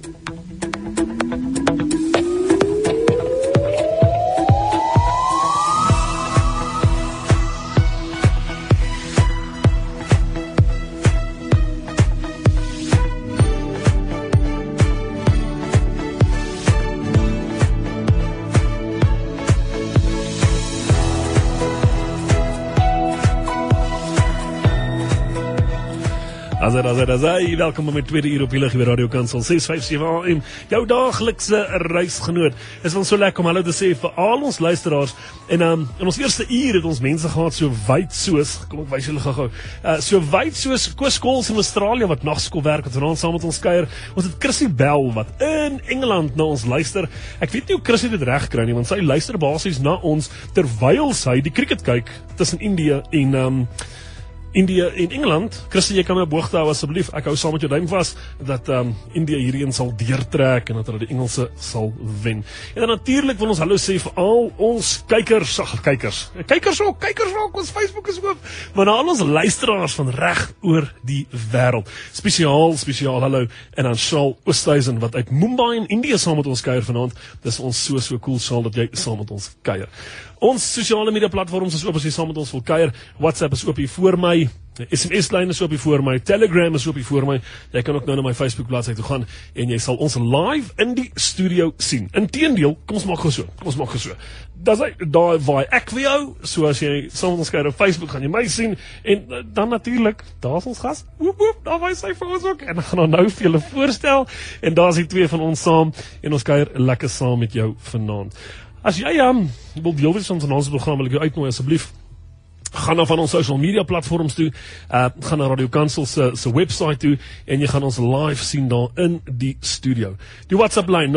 Welkom met tweede uur op die lig by Radio Kansel 657 AM, jou daaglikse reisgenoot. Is wel so lekker om hallo te sê vir al ons luisteraars. En in ons eerste uur het ons mense gehad so wyd soos, kom ek wys julle gou-gou, so wyd soos Koos Kols in Australië wat nagskool werk, wat vanaand saam met ons kuier. Ons het Chrissy Bell wat in Engeland na ons luister. Ek weet nie hoe Chrissy dit reg kry nie, want sy luister basies na ons terwyl sy die cricket kyk tussen India en India en Engeland. Chrissy, jy kan my boogte hou asseblief. Ek hou saam met jou duim vas dat India hierheen sal deurtrek en dat hulle die Engelse sal wen. En dan natuurlik wil ons hallo sê vir al ons kykers ook, ons Facebook is oop, maar na al ons luisteraars van reg oor die wêreld. Spesiaal hallo en aan Shaal Oosthuizen wat uit Mumbai in India saam met ons kuier vanaand. Dis ons so cool Shaal dat jy saam met ons kuier. Ons sosiale media platforms is oop as jy saam met ons wil kuier. WhatsApp is oop hier voor my. SMS-lyn is oop hier voor my. Telegram is oop hier voor my. Jy kan ook nou na my Facebook bladsy toe gaan en jy sal ons live in die studio sien. Inteendeel, kom ons maak gou so. Daar waai ek vir jou, so as jy saam met ons kuier op Facebook gaan jy my sien en dan natuurlik, daar's ons gas. Daar waai sy vir ons ook en ek gaan nou vir julle voorstel en daar's die twee van ons saam en ons kuier lekker saam met jou vanaand. As jy wil deel wees van ons program, wil ek jou uitnooi asseblief. Gaan na van ons social media platforms toe, gaan na Radio Kansel se website toe en jy gaan ons live sien daar in die studio. Die WhatsApp lyn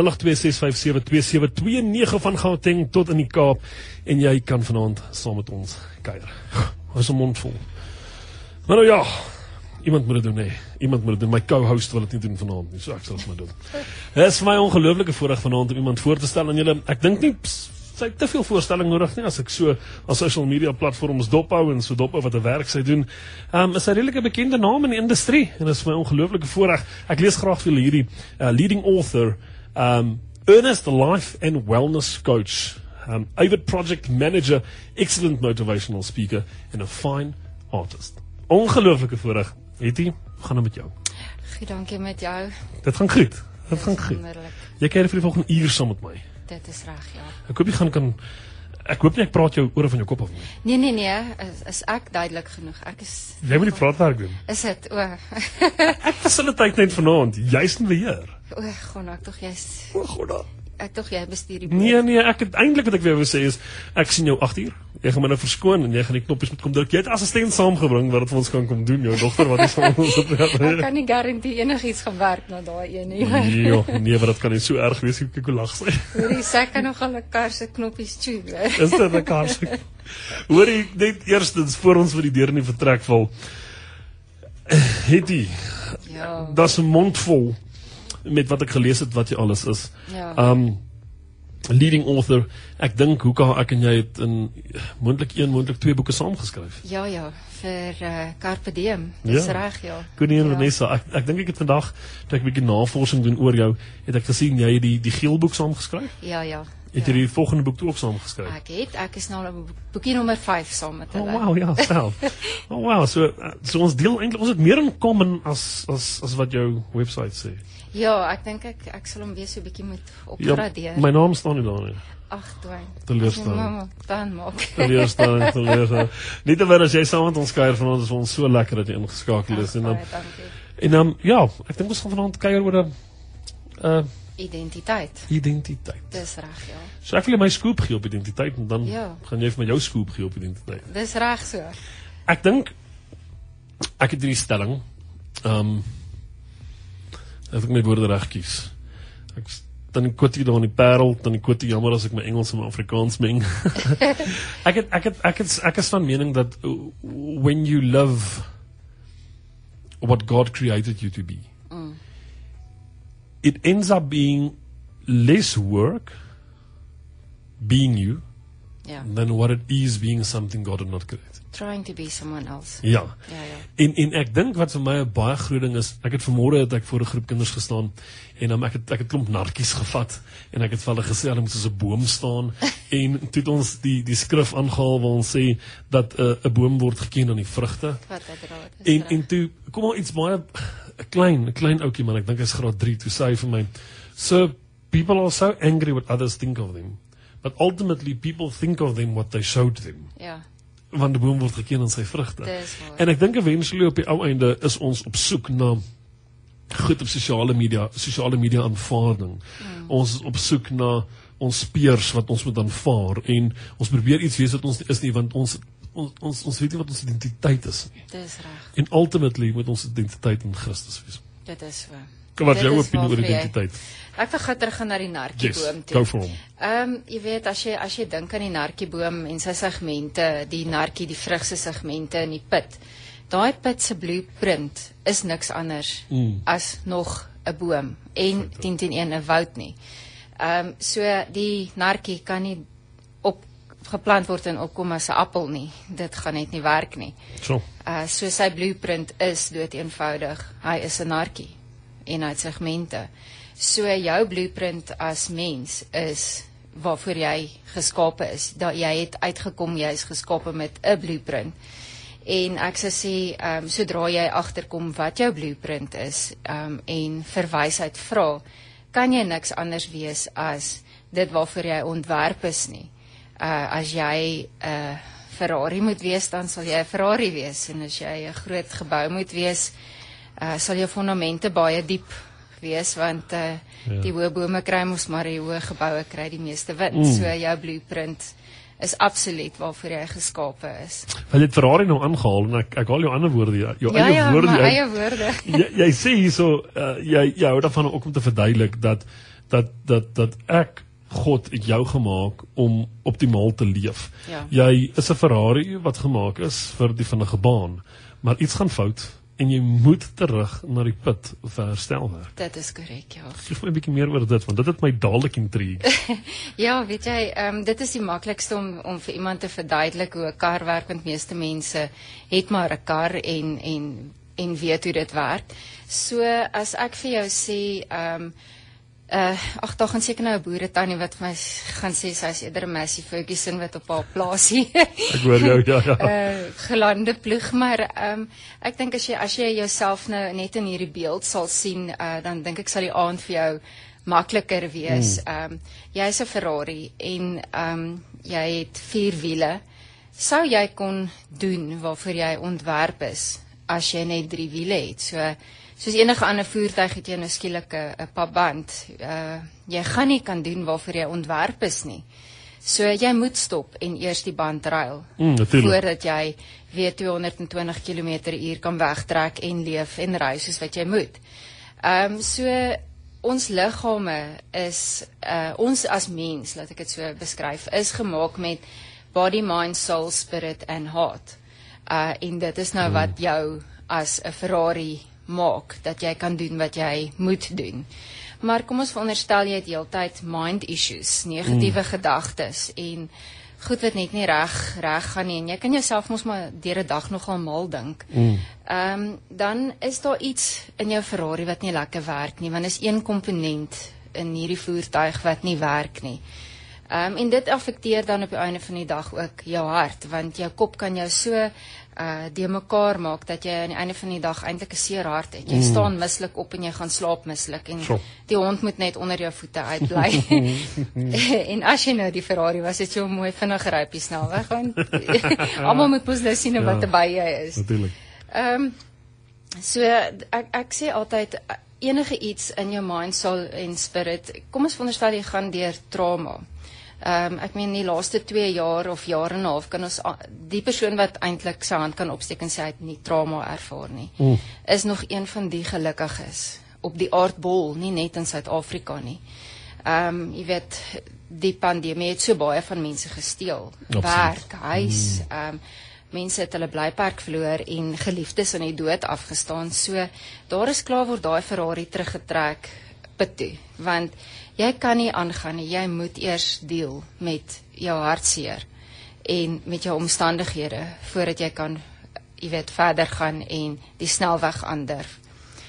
0826572729 van Gauteng tot in die Kaap en jy kan vanaand saam met ons kuier. Ons 'n mond vol. Maar nou ja, iemand moet dit doen, nee. Iemand moet dit doen. My co-host wil dit nie doen vanaand nie, so ek sal dit maar doen. Dit is vir my ongelooflike voorreg vanaand om iemand voor te stel aan julle. Ek dink nie sy het te veel voorstelling nodig nie, as ek so as social media platforms dophou en so dophou wat 'n werk sy doen. Is sy redelik 'n bekende naam in die industrie en dit is vir my ongelooflike voorreg. Ek lees graag vir julle hierdie leading author, earnest life and wellness coach, avid project manager, excellent motivational speaker and a fine artist. Ongelooflike voorreg. Hetty, gaan nou met jou. Goed, dankie met jou. Dit gaan goed. Jy kuier vir die volgende uur saam met my. Dit is reg, ja. Ek hoop jy ek hoop nie ek praat jou ore van jou kop af nie. Nee, is ek duidelik genoeg. Jy moet die praatwerk doen. Is dit? Ek fasiliteer net vanaand, jy's in beheer. Gonna, ek tog jy's... Gonna. Ek tog jy bestuur die boot. Nee, eintlik wat ek wil sê is, ek sien jou 8 uur. Jy gaan my nou verskoon en jy gaan die knoppies moet kom druk. Jy het assistent saamgebring wat dit vir ons kan kom doen, jou dogter wat is van ons op. Ek kan nie garantie enigiets gaan werk na daai een nie. Nee, maar dit kan nie so erg wees, kyk hoe lag sy. Hoorie, sy kan nogal 'n kar se knoppies tjoe. Is dit 'n kar se? Hoorie, net eerstens voor ons vir die deur in die vertrek val. Hetty. Ja. Daar's 'n mond vol met wat ek gelees het wat jy alles is. Ja. Leading author, ek dink ek en jy het in moontlik 2 boeke saamgeskryf. Ja, vir Carpe Diem. Dis reg, ja. Koningin Vanessa, ek dink ek het vandag toe ek 'n bietjie navorsing doen oor jou, het ek gesien jy het die geel boek saamgeskryf. Ja. Het jy die volgende boek toe ook saamgeskryf? Ek is nou op boekie nommer 5 saam met hulle. Oh wow, ja, self. Oh wow, so ons deel eintlik, ons het meer in common as wat jou website sê. Ja, ek dink ek sal hom weer so 'n bietjie moet opgradeer. Ja, my naam staan nie daar nie. Ag, Dwayne. Teleurstelling. Dan maak. Teleurstelling. Nietemin as jy saam met ons kuier vanaand, is ons so lekker dat jy ingeskakel is. En dan ja, ek dink ons gaan vanaand kuier oor 'n identiteit. Dis reg, ja. So ek wil my scoop gee op identiteit en dan gaan jy vir my jou scoop gee op identiteit. Dis reg so. Ek dink ek het hierdie stelling as ek my woorde reg kies. Dan die kwottie daar in die Parel, dan die kwottie, jammer as ek my Engels en my Afrikaans meng. ek is van mening dat when you love what God created you to be, it ends up being less work being you than what it is being something God did not create. Trying to be someone else. Ja. Ja. En ek dink wat vir my 'n baie groot ding is, vanmôre het ek voor 'n groep kinders gestaan en ek het klomp narkies gevat en ek het vir hulle gesê hulle moet soos 'n boom staan en toe het ons die skrif aangehaal waar ons sê dat 'n boom word geken aan die vrugte. Wat dit raad is. En toe kom al iets baie 'n klein ouetjie man, ek dink hy's graad 3, toe sê hy vir my, "So people are so angry what others think of them, but ultimately people think of them what they showed them." Ja. Want die boom word geken aan sy vrugte. Dis waar. En ek dink eventually op die ou einde is ons op soek na goed op sosiale media aanvaarding. Ons is op soek na ons peers wat ons moet aanvaar en ons probeer iets wees wat ons nie is nie, want ons weet nie wat ons identiteit is nie. Dis reg. En ultimately moet ons identiteit in Christus wees. Dit is so. Wat is jou Dit is opinie oor waarvoor jy- identiteit? Ek wil gou teruggaan na die narkieboom Yes, toe. go for him. Jy weet, as jy dink aan die narkieboom en sy segmente, die narkie, die vrug se segmente in die pit, daai pit se blueprint is niks anders as nog 'n boom en 10-10-1 'n woud nie. So die narkie kan nie geplant word en opkom as 'n appel nie. Dit gaan net nie werk nie. So. So sy blueprint is dood eenvoudig. Hy is 'n narkie en hy het segmente. So jou blueprint as mens is waarvoor jy geskape is. Dat jy het uitgekom, jy is geskape met 'n blueprint. En ek sou sê, sodra jy agterkom wat jou blueprint is, en vir wysheid vra, kan jy niks anders wees as dit waarvoor jy ontwerp is nie. As jy 'n Ferrari moet wees, dan sal jy 'n Ferrari wees. En as jy 'n groot gebou moet wees, sal jou fondamente baie diep wees, want die hoë bome kry mos maar die hoë geboue kry die meeste wind. So jou blueprint is absoluut waarvoor jy geskape is. Jy het Ferrari nou aangehaal en ek haal jou ander woorde, jou Ja, eie woorde. my eie woorde. Jy sê hierso, jy hou daarvan ook om te verduidelik dat ek God het jou gemaak om optimaal te leef. Ja. Jy is 'n Ferrari wat gemaak is vir die vinnige baan, maar iets gaan fout en jy moet terug na die put vir herstelwerk. Dit is korrek, ja. Geef my 'n bietjie meer oor dit, want dit het my dadelik intrigue. Ja, weet jy, dit is die maklikste om vir iemand te verduidelik hoe 'n kar werk, want meeste mense het maar 'n kar en weet hoe dit werk. So as ek vir jou sê, daar gaan seker nou 'n boeretannie wat vir my gaan sê sy is eerder 'n Massey Ferguson wat op haar plaasie Ek hoor jou, ja. gelande ploeg, maar ek dink as jy jouself nou net in hierdie beeld sal sien, dan dink ek sal die aand vir jou makliker wees. Jy is 'n Ferrari en jy het 4 wiele. Sou jy kon doen waarvoor jy ontwerp is as jy net 3 wiele het? Soos enige ander voertuig het jy nou skielik 'n papband. Jy gaan nie kan doen waarvoor jy ontwerp is nie. So jy moet stop en eers die band ruil voordat jy weer 220 km/h kan wegtrek en leef en ry soos wat jy moet. So ons liggame is ons as mens, laat ek dit so beskryf, is gemaak met body, mind, soul, spirit and heart. En dit is nou wat jou as 'n Ferrari maak, dat jy kan doen wat jy moet doen. Maar kom ons veronderstel jy het heeltyd mind issues, negatiewe gedagtes en goed wat net nie reg gaan nie, en jy kan jouself mos maar deur 'n dag nogal mal dink. Dan is daar iets in jou Ferrari wat nie lekker werk nie, want is een komponent in hierdie voertuig wat nie werk nie. En dit affekteer dan op die einde van die dag ook jou hart, want jou kop kan jou so de mekaar maak dat jy aan die einde van die dag eintlik 'n seer hart het. Jy staan mislik op en jy gaan slaap mislik en die hond moet net onder jou voete uitbly. En as jy nou die Ferrari was, het jy hom mooi vinnig gery op die snelweg, want almal moet mos nou sien wat by jy is. Natuurlik. So ek sê altyd enige iets in jou mind, soul en spirit. Kom ons veronderstel jy gaan deur trauma. Ek meen die laaste 2 jaar of jaar en 'n half kan ons die persoon wat eintlik sy hand kan opsteek en sê hy het nie trauma ervaar nie, is nog een van die gelukkiges op die aardbol, nie net in Suid-Afrika nie. Jy weet, die pandemie het so baie van mense gesteel. Werk, huis, mense het hulle blypark verloor en geliefdes aan die dood afgestaan. So daar is klaar word daai Ferrari teruggetrek put toe, want jy kan nie aangaan nie, jy moet eers deel met jou hartseer. en met jou omstandighede voordat jy kan, jy weet, verder gaan en die snelweg aandurf.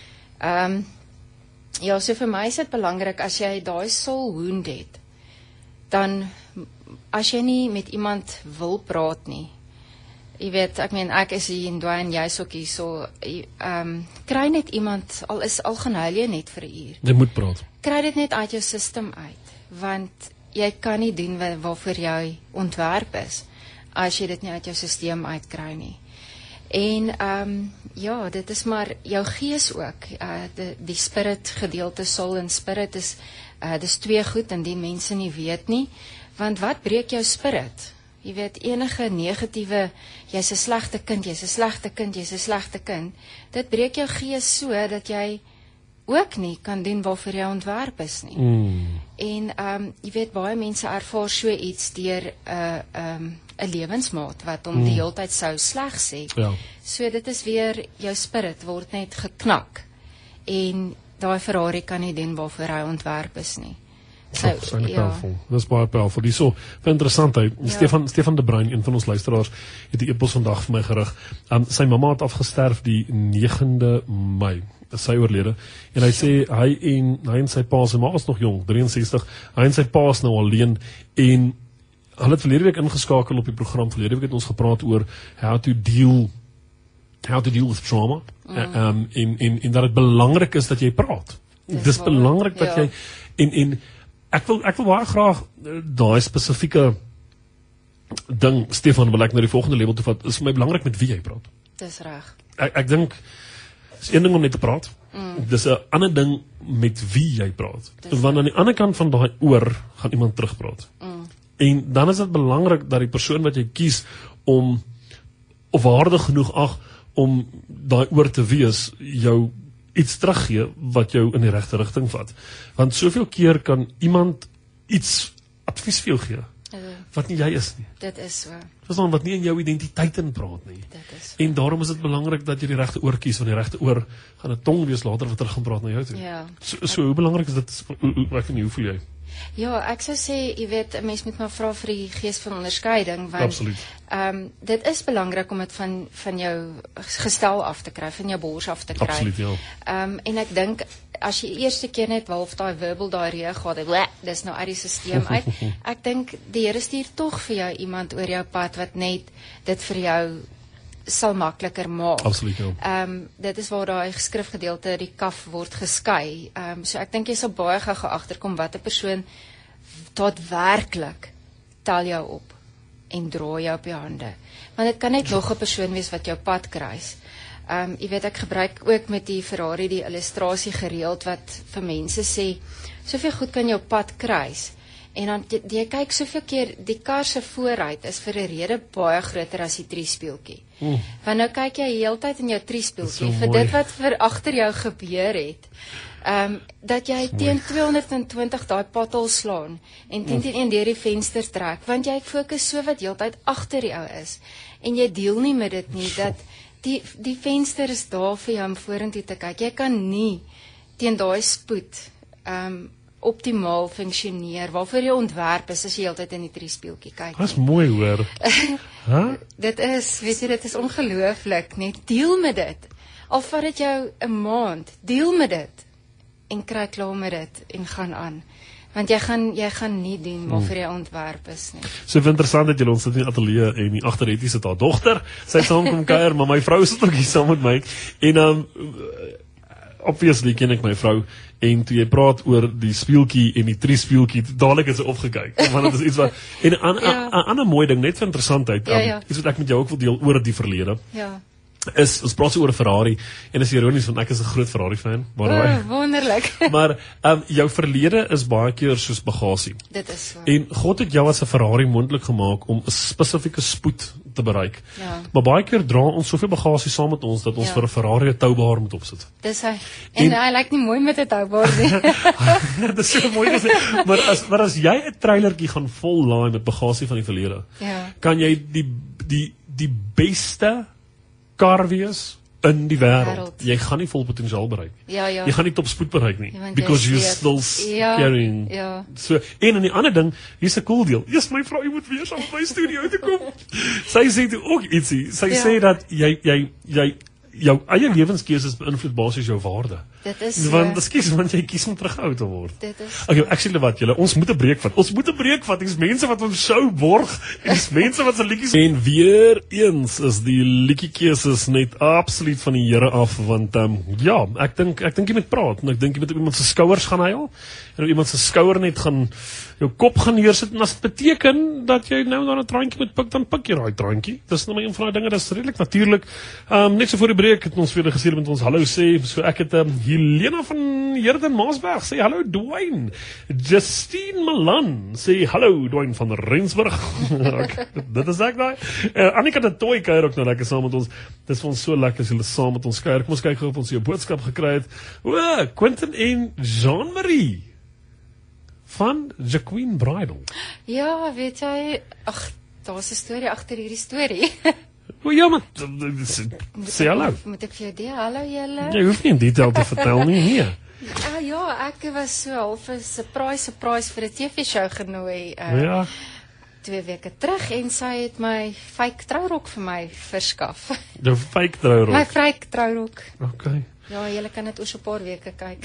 Ja, so vir my is dit belangrik as jy daai soul wound het, dan as jy nie met iemand wil praat nie, jy weet, ek is hier en Dwayne, jy is ook hier, so, kry net iemand, al gaan huil jy net vir 'n uur. Jy moet praat. Kry dit net uit jou system uit, want jy kan nie doen waarvoor jy ontwerp is, as jy dit nie uit jou systeem uitkry nie. En ja, dit is maar jou gees ook, die spirit gedeelte, soul en spirit is, dis twee goed, en die mense nie weet nie, want wat breek jou spirit? Jy weet, enige negatiewe, jy's 'n slegte kind, jy's 'n slegte kind, jy's 'n slegte kind, dit breek jou gees so, dat jy ook nie kan doen waarvoor jy ontwerp is nie. En jy weet, baie mense ervaar so iets deur 'n lewensmaat wat hom die hele tyd sou sleg sê. Ja. So dit is weer, jou spirit word net geknak, en daai Ferrari kan nie doen waarvoor hy ontwerp is nie. So, powerful. Dis baie powerful. Dis so vir interessantheid. Stefan de Bruin, een van ons luisteraars, het 'n e-pos vandag vir my gerig. Sy mamma het afgesterf die 9de Mei. Sy oorlede. En hy sê hy en sy pa, sy ma is nog jong, 63. Hy en sy pa is nou alleen, en hulle het verlede week ingeskakel op die program. Verlede week het ons gepraat oor how to deal with trauma. En dat het belangrik is dat jy praat. Dis belangrik dat jy en ek wil baie graag daai spesifieke ding, Stefan, wil ek na die volgende level toe vat. Is vir my belangrik met wie jy praat. Dis reg. Ek dink is een ding om net te praat. Dis 'n ander ding met wie jy praat. Want aan die ander kant van daai oor gaan iemand terugpraat. En dan is dit belangrik dat die persoon wat jy kies om of waardig genoeg ag om daai oor te wees, jou iets teruggee wat jou in die regte rigting vat. Want soveel keer kan iemand iets advies vir jou gee wat nie jy is nie. Dit is so. Verstaan, wat nie in jou identiteit inpraat nie. Dit is so. En daarom is dit belangrik dat jy die regte oor kies, want die regte oor gaan 'n tong wees later wat terug gaan praat na jou toe. Ja. So hoe belangrik is dit? Ek weet nie, hoe voel jy? Ja, ek sou sê, jy weet, 'n mens moet maar vra vir die gees van onderskeiding, want Absoluut. Dit is belangrik om dit van jou gestel af te kry, van jou bors af te kry. Absoluut, ja. En ek dink, as jy eerste keer net half daai wirbel, daai reë gehad, dis nou uit die stelsel uit. Ek dink die Here stuur tog vir jou iemand oor jou pad wat net dit vir jou sal makliker maak. Absoluut, ja. Dit is waar daai skrifgedeelte, die kaf word geskei. So ek dink jy sal baie gou agterkom wat 'n persoon daadwerklik tel jou op en dra jou op jou hande. Want dit kan net nog 'n persoon wees wat jou pad kruis. Jy weet, ek gebruik ook met die Ferrari die illustrasie gereeld wat vir mense sê, soveel goed kan jou pad kruis. En dan jy kyk soveel keer, die kar se vooruit is vir 'n rede baie groter as die triespieeltjie. Want nou kyk jy heeltyd in jou triespieeltjie vir dit wat vir agter jou gebeur het. Dat jy teen 220 daai pothol slaan en teen deur die venster trek, want jy fokus so wat heeltyd agter jou is. En jy deel nie met dit nie, dat die venster is daar vir jou om vorentoe te kyk. Jy kan nie teen daai spoed optimaal funksioneer, waarvoor jy ontwerp is as jy heeltyd in die triespieeltjie kyk. Dis mooi hoor. Dit is, weet jy, dit is ongelooflik, net deel met dit. Al vat dit jou 'n maand, deel met dit en kry klaar met dit en gaan aan. Want jy gaan nie doen waarvoor jy ontwerp is nie. So interessant dat julle ons sit in die ateljee en die agter het sit haar dogter. Sy saam kom kuier, maar my vrou sit ook hier saam met my. En obviously ken ek my vrou, en toe jy praat oor die speeltjie en die triespieeltjie, dadelik het sy opgekyk, want dit is iets wat, en 'n ander mooi ding, net vir interessantheid, iets wat ek met jou ook wil deel oor die verlede, ons praat so oor 'n Ferrari, en is ironies, want ek is 'n groot Ferrari fan, wonderlik. Maar jou verlede is baie keer soos bagasie. Dit is so. En God het jou as 'n Ferrari moontlik gemaak om 'n spesifieke spoed te bereik. Ja. Maar baie keer dra ons soveel bagasie saam met ons dat ons vir 'n Ferrari 'n toubaar moet opsit. Dis hy. En hy lyk nie mooi met 'n toubaar nie. Dis so mooi gesê. Maar as jy 'n trailertjie gaan vol laai met bagasie van die verlede, kan jy die beste kar wees in die wêreld. Wêreld. Jy gaan nie vol potensiaal bereik. Ja. Jy gaan nie top spoed bereik nie, want because jy you're is still Ja, carrying. ja. So, en die ander ding, hier's 'n cool deel. Eers my vrou moet weer op my studio toe kom. Sy sê toe ook ietsie. Sy Ja. sê dat jy jou eie lewenskeuses beïnvloed basies jou waarde. Dit is Want want jy kies om teruggehou te word. dit is Okay, actually wat julle, ons moet 'n breek vat. Ons moet 'n breek vat. Dis mense wat ons show borg. Dis mense wat se liedjies en weer eens is die liedjiekeuses net absoluut van die Here af want ja, ek dink jy moet praat en ek dink jy moet op iemand se skouers gaan huil en op iemand se skouer net gaan jou kop gaan neersit en as dit beteken dat jy nou dan 'n traantjie moet pik, dan pik jy daai traantjie. Dis nou maar een van daai dinge, dis redelik natuurlik. Net so voor die breek het ons weer gesê met ons hallo sê. So ek het Helena van Herden Maasberg sê hallo Dwayne. Justine Malan sê hallo Dwayne van Rensburg. Okay, dit is ek daai. Annika de Toy kuier ook nou lekker saam met ons. Dis vir ons so lekker as julle saam met ons kuier. Kom ons kyk gou of ons jou boodskap gekry het. O, Quentin en Jean-Marie van Jacqueline Bridal. Ja, weet jy, ag, daar's 'n storie agter hierdie storie. O ja, maar sê hallo. Moet ek vir jou deel? Hallo julle. Jy hoef nie in detail te vertel nie, nee. Ja, ek was so half 'n surprise vir 'n TV-show genooi Ja. 2 weke terug en sy het my fake trourok vir my verskaf. Jou fake trourok. My fake trourok. Okay. Ja, julle kan dit oor 'n paar weke kyk.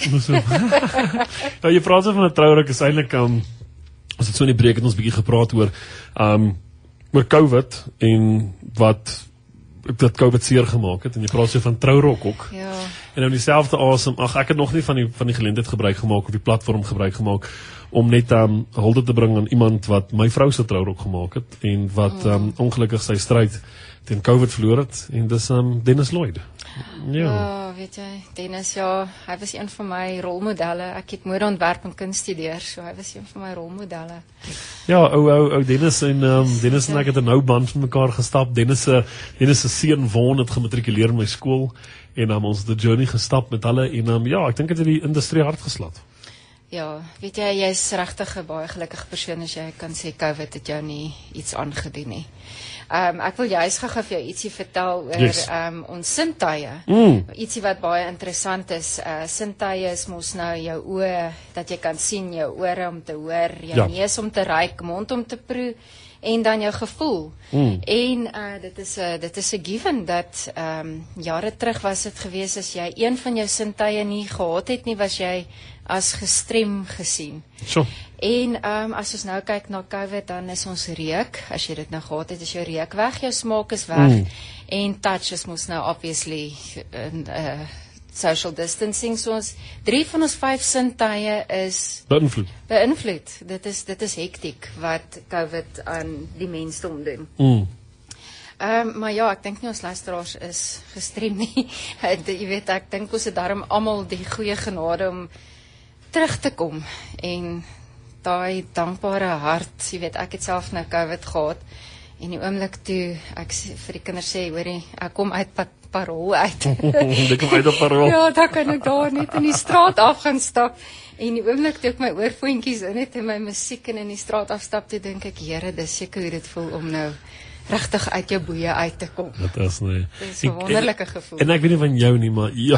Ja, jy praat van 'n trourok is eintlik as dit so in die breek het ons bietjie gepraat oor oor COVID en wat dat COVID seer gemaak het en jy praat so van trourok ook. Ja. En nou dieselfde asem. Ag, ek het nog nie van die geleentheid gebruik gemaak of die platform gebruik gemaak om net hulde te bring aan iemand wat my vrou se trourok gemaak het en wat ongelukkig sy stryd teen COVID verloor het en dis Dennis Lloyd. Ja, weet jy, Dennis, ja, hy was een van my rolmodelle. Ek het modeontwerp en kuns studeer, so hy was een van my rolmodelle. Ja, ou Dennis en Dennis en ek het 'n nou band met mekaar gestap. Dennis se seun Von het gematrikuleer in my skool en ons het 'n journey gestap met hulle en ja, ek dink dit het die industrie hard geslat. Ja, weet jy, jy's regtig 'n baie gelukkige persoon as jy kan sê COVID het jou nie iets aangedoen nie. Ek wil juist gou vir jou ietsie vertel oor Yes. ons sintuie. Ietsie wat baie interessant is. Sintuie is mos nou jou oë dat jy kan sien, jou ore om te hoor, jou neus om te ruik, mond om te proe en dan jou gevoel. En dit is 'n given dat jare terug was dit gewees as jy een van jou sintuie nie gehad het nie, was jy as gestrem gesien. So. En as ons nou kyk na COVID, dan is ons reuk. As jy dit nou gehad het, is jou reuk weg, jou smaak is weg. En touch is mos nou obviously social distancing. So ons 3 van ons 5 sintuie is beïnvloed. Dit is hektiek wat COVID aan die mensdom doen. Maar ja, ek dink nie ons luisteraars is gestrem nie. Jy weet, ek dink ons het daarom almal die goeie genade om terug te kom en daai dankbare hart, jy weet, ek het self nou COVID gehad en die oomblik toe ek vir die kinders sê, hoorie, ek kom uit Parol uit. Ek kom uit op Parol. Ja, dan kan ek daar net in die straat af gaan stap en die oomblik toe ek my oorfoontjies in het en my musiek en in die straat afstap, toe dink ek, Here, dis seker hoe dit voel om nou regtig uit jou boeye uit te kom. Dit is nee. Dis 'n wonderlike gevoel. En ek weet nie van jou nie, maar ja.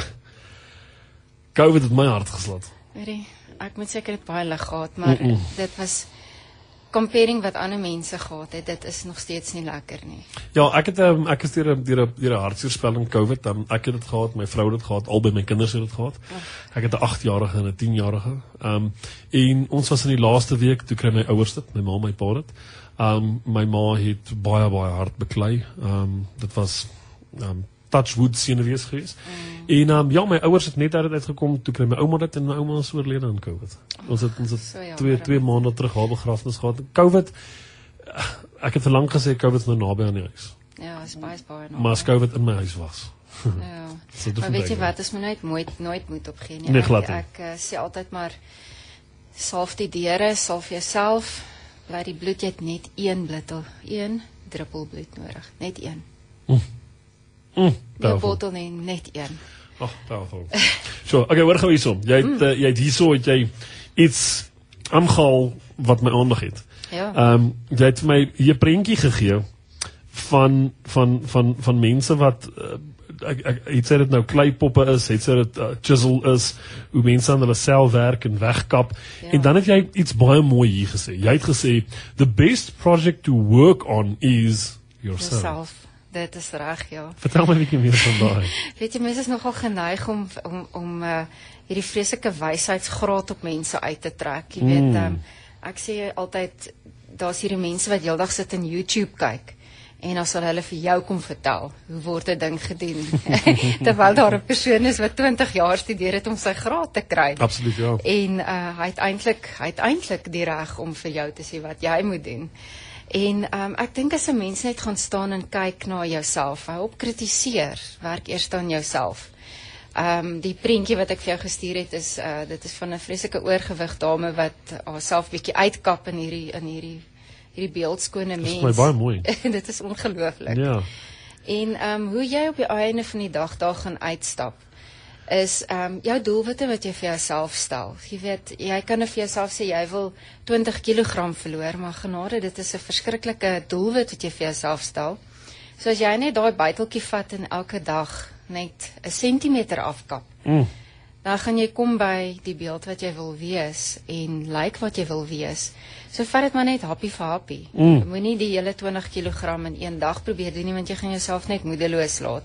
COVID het my hart geslat. Ek moet seker dit baie lig gehad, maar dit was comparing wat ander mense gehad het, dit is nog steeds nie lekker nie. Ja, ek is deur 'n hartseerspelling COVID, ek het dit gehad, my vrou het dit gehad, albei my kinders het dit gehad. Ek het 'n 8-jarige en 'n 10-jarige. En ons was in die laaste week toe kry my ouers dit, my ma en my pa dit. My ma het baie hard beklei. Dit was touchwood senuwees geweest. En ja, my ouers het net uitgekom toe kry my ouma dit en my ouma is oorlede aan COVID. Ons het 2 maande terug haar begrafnis gehad. COVID, ek het verlang gesê COVID is nou naby aan die huis. Ja, is baie naby. Maar as COVID in my huis was. Ja. Maar weet jy wat, as jy nooit moet opgee nie. Nee, glad nie. Ek sê altyd maar salf die deure, salf jouself, laat die bloed, jy het net 1 druppel bloed nodig, net 1. Die bottel nie, net 1. Ag, powerful. So, okay, hoor gou hierson. Jy het hierso iets aangehaal wat my aandag het. Ja. Jy het my hier 'n prentjie gegee van mense wat het sê dit nou kleipoppe is, het sê dit chisel is, hoe mense aan hulle sel werk en wegkap. En dan het jy iets baie mooi hier gesê. Jy het gesê, the best project to work on is yourself. Dit is reg, ja. Vertel my 'n bietjie meer van daai. Weet jy, mense is nogal geneig om hierdie vreeslike wysheidsgraad op mense uit te trek. Jy weet, ek sê altyd, daar's hierdie mense wat heeldag sit in YouTube kyk. En dan sal hulle vir jou kom vertel, hoe word 'n ding gedoen. Terwyl daar 'n persoon is wat 20 jaar studeer het om sy graad te kry. Absoluut, ja. En hy het eintlik die reg om vir jou te sê wat jy moet doen. En ek dink as 'n mens net gaan staan en kyk na jouself, hou op kritiseer, werk eers aan jouself. Die prentjie wat ek vir jou gestuur het is dit is van 'n vreeslike oorgewig dame wat haarself bietjie uitkap in hierdie beeldskone mens. Dit is my baie mooi. Dit is ongelooflik. Ja. En hoe jy op die einde van die dag daar gaan uitstap, is jou doelwitte wat jy vir jouself stel. Jy weet, jy kan vir jouself sê jy wil 20 kg verloor, maar genade, dit is 'n verskriklike doelwit wat jy vir jouself stel. So as jy net daai byteltjie vat en elke dag net 1 sentimeter afkap, dan gaan jy kom by die beeld wat jy wil wees en lyk wat jy wil wees. So vat dit maar net happie vir happie. Moenie die hele 20 kg in een dag probeer doen nie, want jy gaan jouself net moedeloos laat.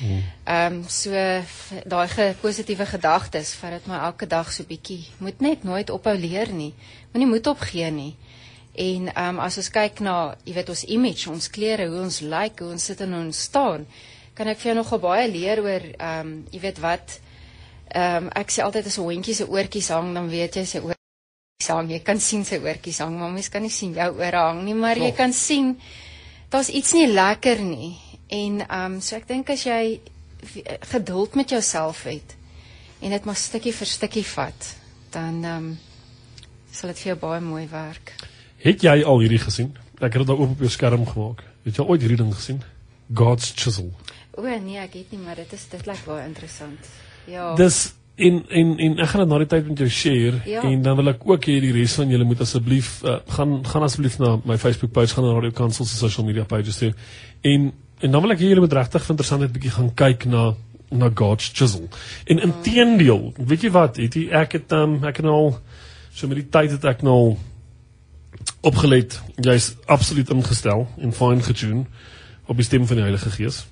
So daai positiewe gedagtes, vat dit maar elke dag so bietjie. Moet net nooit ophou leer nie. Moenie moed opgee nie. En as ons kyk na, jy weet, ons image, ons klere, hoe ons lyk, hoe ons sit en ons staan, kan ek vir jou nogal baie leer oor, jy weet wat, ek sê altyd as 'n hondjie se oortjies hang, dan weet jy sy oortjies hang. Jy kan sien sy oortjies hang, maar mens kan nie sien jou ore hang nie, maar jy kan sien daar's iets nie lekker nie. En so ek dink as jy geduld met jouself het en dit maar stukkie vir stukkie vat, dan sal dit vir jou baie mooi werk. Het jy al hierdie gesien? Ek het dit daar op jou skerm gemaak. Het jy ooit hierdie ding gesien? God's Chisel. Nee, ek het nie, maar dit lyk baie interessant. Ja. Dis en ek gaan dit na die tyd met jou share, en dan wil ek ook hê die res van julle moet asseblief gaan asseblief na my Facebook page, gaan na Radio Kansel se social media pages toe. En dan wil ek hê julle moet regtig vir interessantheid bietjie gaan kyk na God's Chisel. En inteendeel, weet jy wat, ek het nou so met die tyd het ek nou opgelet, jy's absoluut ingestel en fine getune op die stem van die Heilige Gees.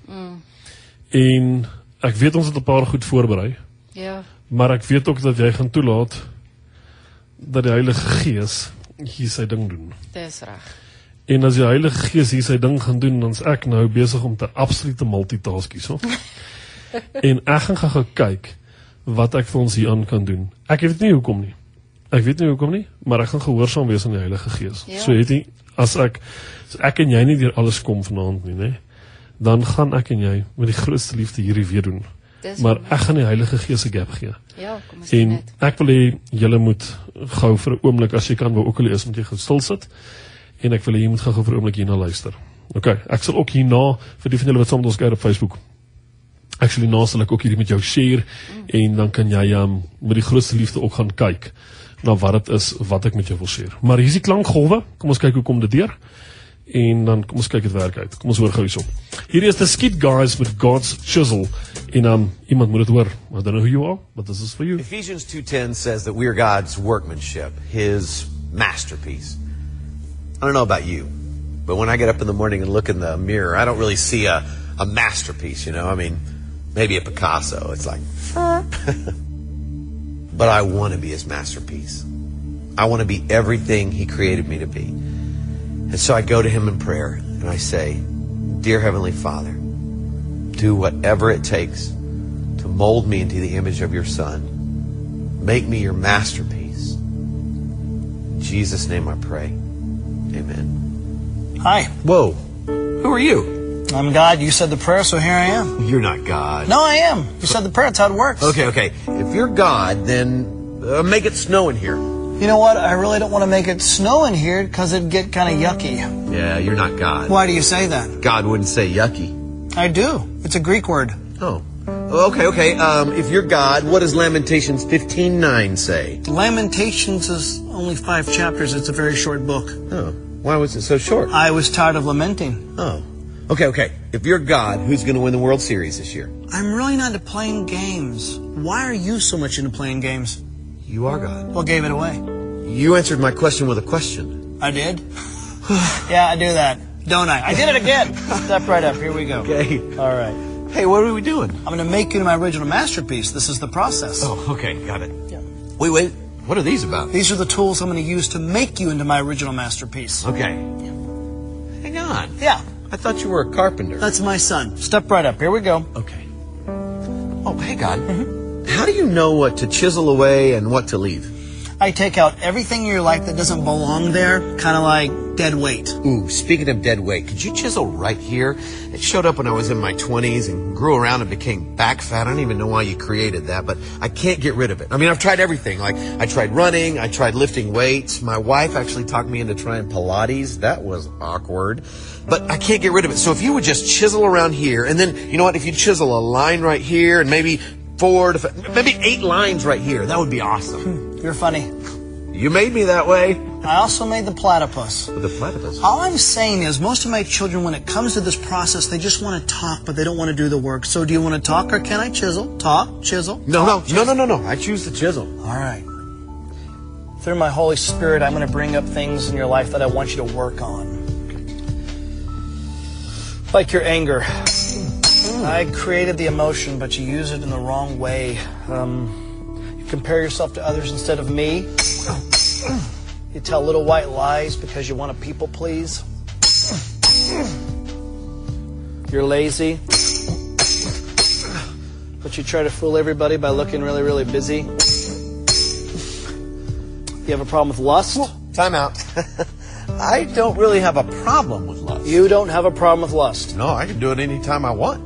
En ek weet ons het 'n paar goed voorberei. Ja. Maar ek weet ook dat jy gaan toelaat dat die Heilige Gees hier sy ding doen. Dis reg. En as die Heilige Gees hier sy ding gaan doen, dan is ek nou besig om te absolute multitask hierso. En ek gaan kyk wat ek vir ons hier aan kan doen. Ek weet nie hoekom nie, maar ek gaan gehoorsaam wees aan die Heilige Gees. Ja. So het hy, as ek en jy nie deur alles kom vanaand nie, dan gaan ek en jy met die grootste liefde hierdie weer doen. Maar ek gaan die Heilige Gees 'n gap gee. Ja, kom ons En net. ek wil hê julle moet gou vir 'n oomblik, as jy kan, waar ook al is, moet jy stil sit. En ek wil hê jy moet gou vir 'n oomblik hierna luister. Okay, ek sal ook hierna vir die van julle wat saam met ons kyk op Facebook. Actually, na sal ek ook hierdie met jou share en dan kan jy met die grootste liefde ook gaan kyk na wat dit is wat ek met jou wil share. Maar hier is die klankgolwe. Kom ons kyk hoe kom dit deur. En dan kom ons kyk dit werk uit. Kom ons hoor gou hierso. Hier is the Skid Guys with God's Chisel. En iemand moet dit hoor. I don't know who you are, but this is for you. Ephesians 2:10 says that we are God's workmanship, His masterpiece. I don't know about you, but when I get up in the morning and look in the mirror, I don't really see a masterpiece, you know. I mean, maybe a Picasso. It's like, but I want to be His masterpiece. I want to be everything He created me to be. And so I go to Him in prayer and I say, Dear Heavenly Father, do whatever it takes to mold me into the image of your Son. Make me your masterpiece. In Jesus' name I pray. Amen. Hi, Whoa. Who are you? I'm God. You said the prayer, so here I am. You're not God. No, I am. You said the prayer. That's how it works. Okay. If you're God, then make it snow in here. You know what? I really don't want to make it snow in here because it'd get kind of yucky. Yeah, you're not God. Why do you say that? God wouldn't say yucky. I do. It's a Greek word. Oh. Okay. If you're God, what does Lamentations 15:9 say? Lamentations is only 5 chapters. It's a very short book. Oh. Why was it so short? I was tired of lamenting. Oh. Okay. If you're God, who's going to win the World Series this year? I'm really not into playing games. Why are you so much into playing games? You are God. What gave it away? You answered my question with a question. I did? Yeah, I do that, don't I? I did it again. Step right up. Here we go. Okay. All right. Hey, what are we doing? I'm going to make you my original masterpiece. This is the process. Oh, okay. Got it. Yeah. Wait. What are these about? These are the tools I'm going to use to make you into my original masterpiece. Okay. Hang on. Yeah. I thought you were a carpenter. That's my son. Step right up. Here we go. Okay. Oh, hey, God. How do you know what to chisel away and what to leave? I take out everything in your life that doesn't belong there, kind of like dead weight. Ooh, speaking of dead weight, could you chisel right here? It showed up when I was in my 20s and grew around and became back fat. I don't even know why you created that, but I can't get rid of it. I mean, I've tried everything. Like, I tried running, I tried lifting weights. My wife actually talked me into trying Pilates. That was awkward. But I can't get rid of it. So if you would just chisel around here, and then, you know what, if you chisel a line right here, and maybe 8 lines right here, that would be awesome. You're funny. You made me that way. I also made the platypus. The platypus. All I'm saying is most of my children, when it comes to this process, they just want to talk, but they don't want to do the work. So do you want to talk or can I chisel? Talk, chisel. No. I choose the chisel. All right. Through my Holy Spirit, I'm going to bring up things in your life that I want you to work on. Like your anger. I created the emotion, but you use it in the wrong way. You compare yourself to others instead of me. You tell little white lies because you want to people please. You're lazy, but you try to fool everybody by looking really, really busy. You have a problem with lust? Time out. I don't really have a problem with lust. You don't have a problem with lust. No, I can do it anytime I want.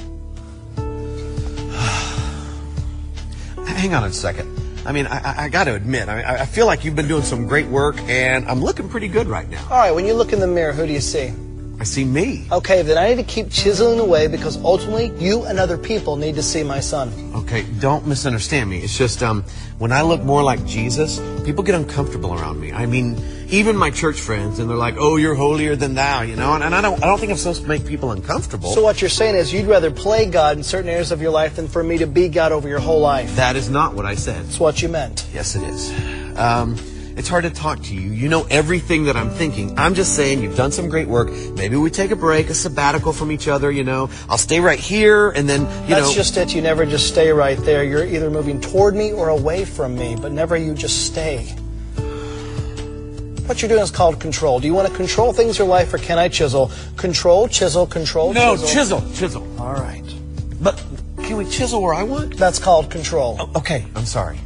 Hang on a second. I mean, I got to admit, I feel like you've been doing some great work, and I'm looking pretty good right now. All right, when you look in the mirror, who do you see? I see me. Okay, then I need to keep chiseling away because ultimately you and other people need to see my son. Okay, don't misunderstand me. It's just when I look more like Jesus, people get uncomfortable around me. I mean, even my church friends, and they're like, "Oh, you're holier than thou," you know. And I don't think I'm supposed to make people uncomfortable. So what you're saying is you'd rather play God in certain areas of your life than for me to be God over your whole life. That is not what I said. That's what you meant. Yes, it is. It's hard to talk to you. You know everything that I'm thinking. I'm just saying you've done some great work. Maybe we take a break, a sabbatical from each other, you know. I'll stay right here and then, That's just it. You never just stay right there. You're either moving toward me or away from me, but never you just stay. What you're doing is called control. Do you want to control things in your life or can I chisel? Control, chisel, control, No, chisel. chisel. All right. But can we chisel where I want? That's called control. Oh, okay, I'm sorry.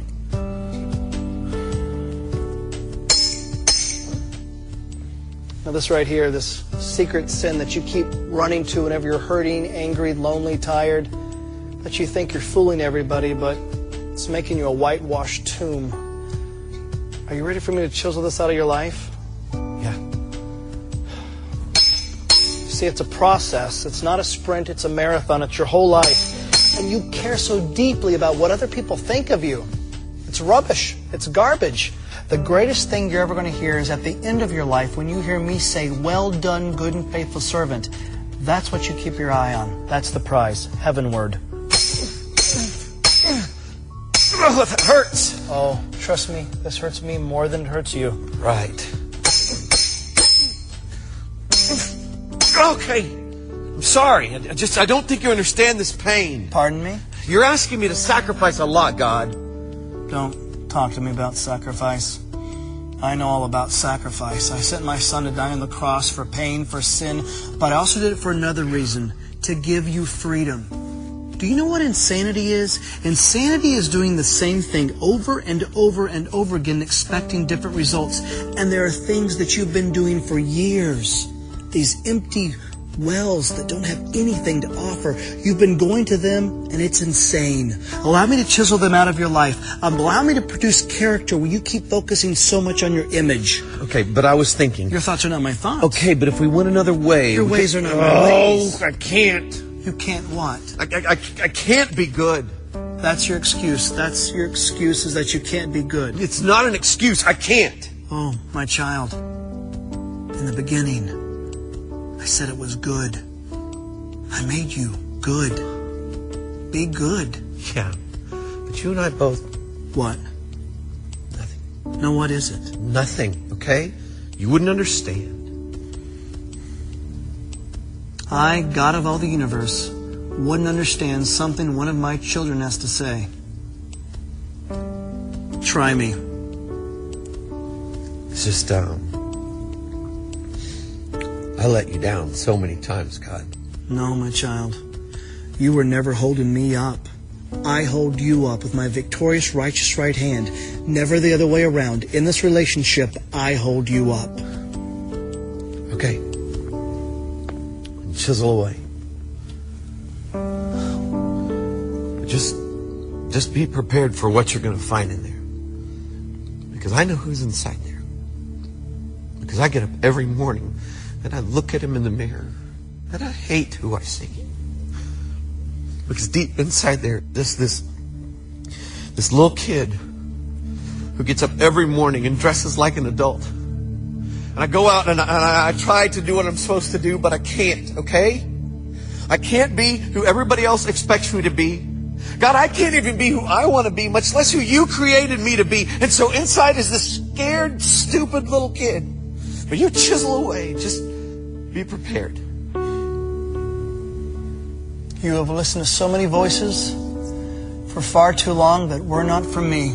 Now this right here, this secret sin that you keep running to whenever you're hurting, angry, lonely, tired, that you think you're fooling everybody, but it's making you a whitewashed tomb. Are you ready for me to chisel this out of your life? Yeah. See, it's a process. It's not a sprint, it's a marathon. It's your whole life. And you care so deeply about what other people think of you. It's rubbish. It's garbage. The greatest thing you're ever going to hear is at the end of your life when you hear me say, "Well done, good and faithful servant." That's what you keep your eye on. That's the prize, heavenward. Oh, that hurts. Oh, trust me, this hurts me more than it hurts you. Right. Okay. I'm sorry. I don't think you understand this pain. Pardon me? You're asking me to sacrifice a lot, God. Don't talk to me about sacrifice. I know all about sacrifice. I sent my son to die on the cross for pain, for sin, but I also did it for another reason, to give you freedom. Do you know what insanity is? Insanity is doing the same thing over and over and over again, expecting different results. And there are things that you've been doing for years. These empty wells that don't have anything to offer. You've been going to them and it's insane. Allow me to chisel them out of your life. Allow me to produce character where you keep focusing so much on your image. Okay, but I was thinking. Your thoughts are not my thoughts. Okay, but if we went another way. Your ways are not my ways. Oh, I can't. You can't what? I can't be good. That's your excuse. That's your excuse is that you can't be good. It's not an excuse. I can't. Oh, my child. In the beginning, I said it was good. I made you good. Be good. Yeah. But you and I both... What? Nothing. No, what is it? Nothing, okay? You wouldn't understand. I, God of all the universe, wouldn't understand something one of my children has to say. Try me. It's just, I let you down so many times, God. No, my child. You were never holding me up. I hold you up with my victorious, righteous right hand. Never the other way around. In this relationship, I hold you up. Okay. Chisel away. Just be prepared for what you're going to find in there. Because I know who's inside there. Because I get up every morning and I look at him in the mirror and I hate who I see. Because deep inside there, this little kid who gets up every morning and dresses like an adult. And I go out and I try to do what I'm supposed to do, but I can't, okay? I can't be who everybody else expects me to be. God, I can't even be who I want to be, much less who you created me to be. And so inside is this scared, stupid little kid. But you chisel away. Just be prepared. You have listened to so many voices for far too long that were not from me.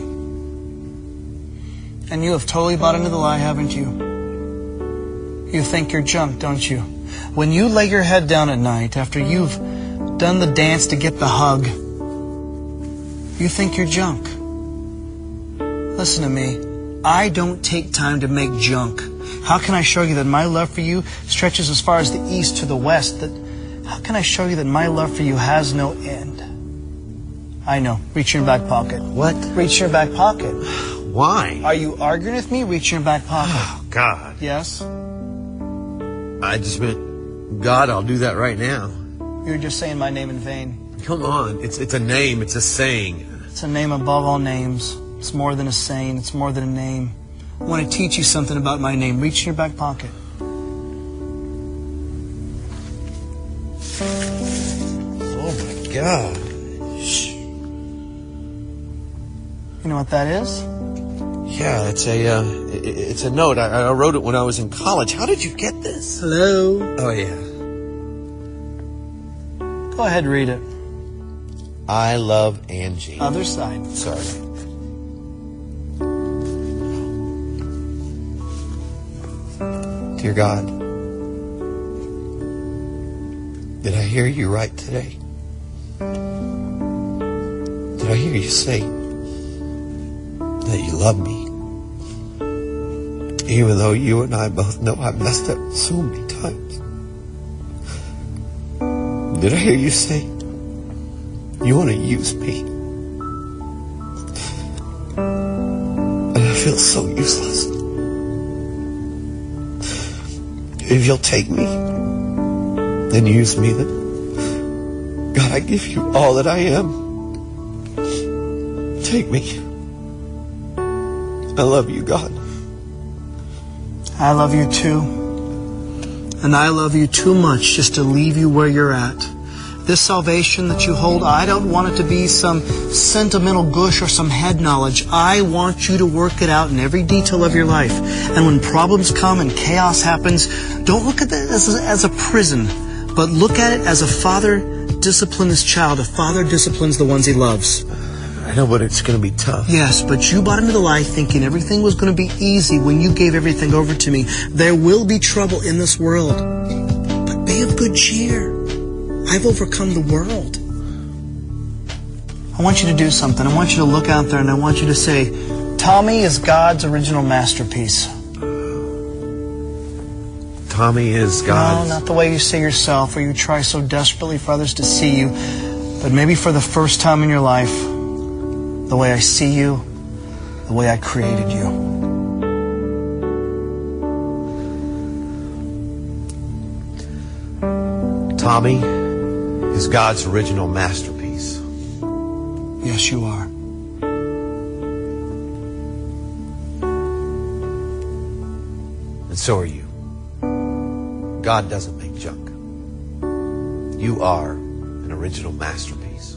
And you have totally bought into the lie, haven't you? You think you're junk, don't you? When you lay your head down at night after you've done the dance to get the hug, you think you're junk. Listen to me. I don't take time to make junk. How can I show you that my love for you stretches as far as the east to the west? How can I show you that my love for you has no end? I know. Reach in your back pocket. What? Reach in your back pocket. Why? Are you arguing with me? Reach in your back pocket. Oh, God. Yes? I just meant, God, I'll do that right now. You're just saying my name in vain. Come on. It's a name. It's a saying. It's a name above all names. It's more than a saying. It's more than a name. I want to teach you something about my name. Reach in your back pocket. Oh, my gosh. You know what that is? Yeah, it's a note. I wrote it when I was in college. How did you get this? Hello? Oh, yeah. Go ahead, read it. I love Angie. Other side. Sorry. Dear God, did I hear you right today? Did I hear you say that you love me? Even though you and I both know I messed up so many times. Did I hear you say you want to use me? And I feel so useless. If you'll take me and use me, then God, I give you all that I am. Take me. I love you, God. I love you too. And I love you too much just to leave you where you're at. This salvation that you hold, I don't want it to be some sentimental gush or some head knowledge. I want you to work it out in every detail of your life. And when problems come and chaos happens, don't look at that as a prison, but look at it as a father disciplines his child. A father disciplines the ones he loves. I know, but it's going to be tough. Yes, but you bought into the lie thinking everything was going to be easy when you gave everything over to me. There will be trouble in this world, but be of good cheer. I've overcome the world. I want you to do something. I want you to look out there and I want you to say, Tommy is God's original masterpiece. Tommy is God's... No, not the way you say yourself or you try so desperately for others to see you, but maybe for the first time in your life, the way I see you, the way I created you. Tommy is God's original masterpiece. Yes, you are. And so are you. God doesn't make junk. You are an original masterpiece.